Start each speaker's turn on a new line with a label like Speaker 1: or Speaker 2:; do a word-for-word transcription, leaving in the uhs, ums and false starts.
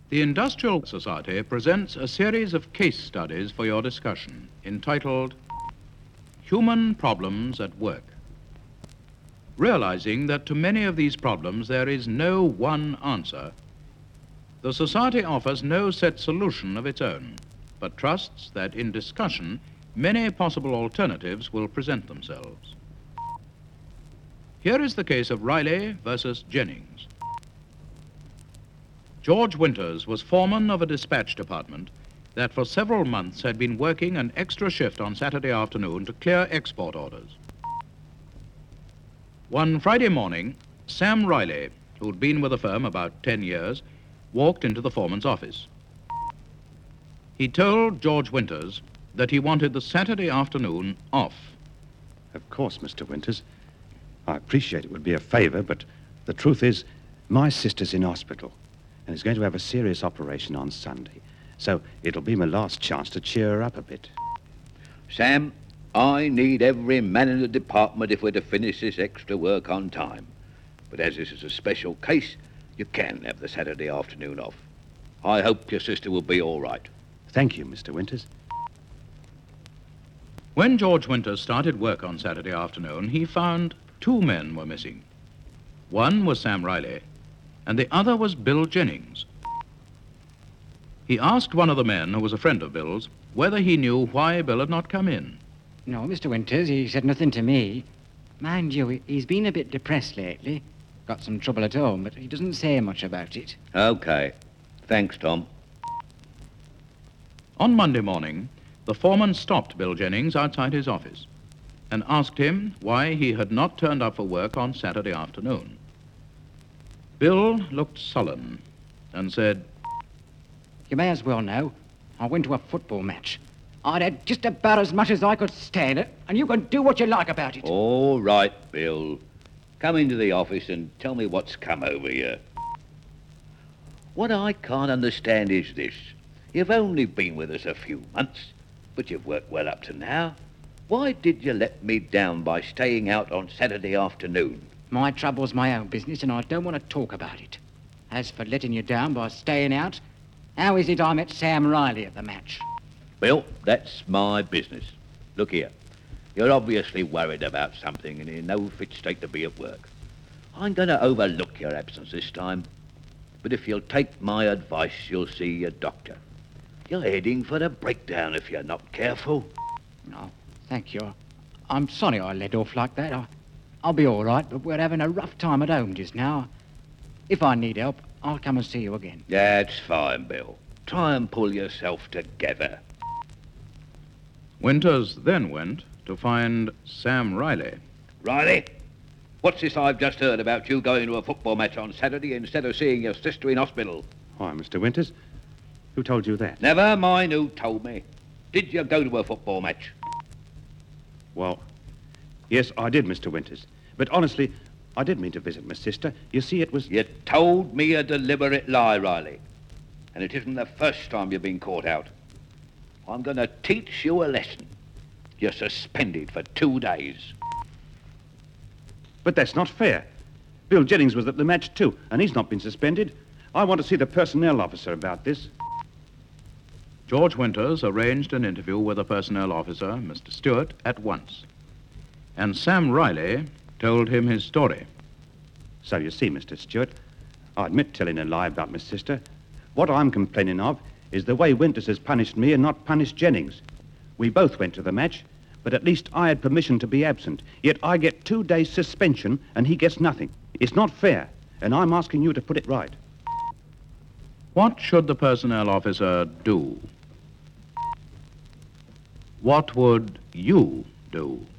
Speaker 1: The Industrial Society presents a series of case studies for your discussion entitled Human Problems at Work. Realizing that to many of these problems there is no one answer, the Society offers no set solution of its own, but trusts that in discussion many possible alternatives will present themselves. Here is the case of Riley versus Jennings. George Winters was foreman of a dispatch department that for several months had been working an extra shift on Saturday afternoon to clear export orders. One Friday morning, Sam Riley, who'd been with the firm about ten years, walked into the foreman's office. He told George Winters that he wanted the Saturday afternoon off.
Speaker 2: Of course, Mister Winters. I appreciate it would be a favor, but the truth is, my sister's in hospital and is going to have a serious operation on Sunday. So it'll be my last chance to cheer her up a bit.
Speaker 3: Sam, I need every man in the department if we're to finish this extra work on time. But as this is a special case, you can have the Saturday afternoon off. I hope your sister will be all right.
Speaker 2: Thank you, Mister Winters.
Speaker 1: When George Winters started work on Saturday afternoon, he found two men were missing. One was Sam Riley, and the other was Bill Jennings. He asked one of the men, who was a friend of Bill's, whether he knew why Bill had not come in.
Speaker 4: No, Mister Winters, he said nothing to me. Mind you, he- he's been a bit depressed lately. Got some trouble at home, but he doesn't say much about it.
Speaker 3: Okay. Thanks, Tom.
Speaker 1: On Monday morning, the foreman stopped Bill Jennings outside his office and asked him why he had not turned up for work on Saturday afternoon. Bill looked sullen and said,
Speaker 4: You may as well know. I went to a football match. I'd had just about as much as I could stand it, and you can do what you like about it.
Speaker 3: All right, Bill. Come into the office and tell me what's come over you. What I can't understand is this. You've only been with us a few months, but you've worked well up to now. Why did you let me down by staying out on Saturday afternoon?
Speaker 4: My trouble's my own business, and I don't want to talk about it. As for letting you down by staying out, how is it I met Sam Riley at the match?
Speaker 3: Bill, that's my business. Look here. You're obviously worried about something and in no fit state to be at work. I'm going to overlook your absence this time. But if you'll take my advice, you'll see your doctor. You're heading for a breakdown if you're not careful.
Speaker 4: No, thank you. I'm sorry I led off like that. I, I'll be all right, but we're having a rough time at home just now. If I need help, I'll come and see you again.
Speaker 3: That's fine, Bill. Try and pull yourself together.
Speaker 1: Winters then went to find Sam Riley.
Speaker 3: Riley, what's this I've just heard about you going to a football match on Saturday instead of seeing your sister in hospital?
Speaker 2: Why, Mister Winters, who told you that?
Speaker 3: Never mind who told me. Did you go to a football match?
Speaker 2: Well, yes, I did, Mister Winters. But honestly, I did mean to visit my sister. You see, it was...
Speaker 3: You told me a deliberate lie, Riley. And it isn't the first time you've been caught out. I'm going to teach you a lesson. You're suspended for two days.
Speaker 2: But that's not fair. Bill Jennings was at the match too, and he's not been suspended. I want to see the personnel officer about this.
Speaker 1: George Winters arranged an interview with the personnel officer, Mister Stewart, at once. And Sam Riley told him his story.
Speaker 2: So you see, Mister Stewart, I admit telling a lie about my sister. What I'm complaining of is the way Winters has punished me and not punished Jennings. We both went to the match, but at least I had permission to be absent. Yet I get two days suspension and he gets nothing. It's not fair, and I'm asking you to put it right.
Speaker 1: What should the personnel officer do? What would you do?